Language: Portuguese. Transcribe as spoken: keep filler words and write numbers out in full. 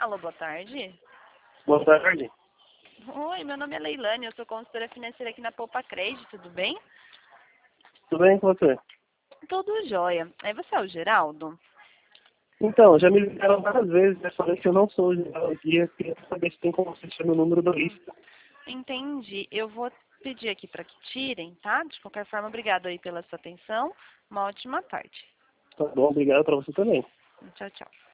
Alô, boa tarde. Boa tarde. Oi, meu nome é Leilane, eu sou consultora financeira aqui na Poupa Crédito, tudo bem? Tudo bem com você? Tudo jóia. Aí você é o Geraldo? Então, já me ligaram várias vezes, né? Falei que eu não sou o Geraldo e eu queria saber se tem como você tirar meu número da lista. Entendi. Eu vou pedir aqui para que tirem, tá? De qualquer forma, obrigado aí pela sua atenção. Uma ótima tarde. Tá bom, obrigado pra você também. Tchau, tchau.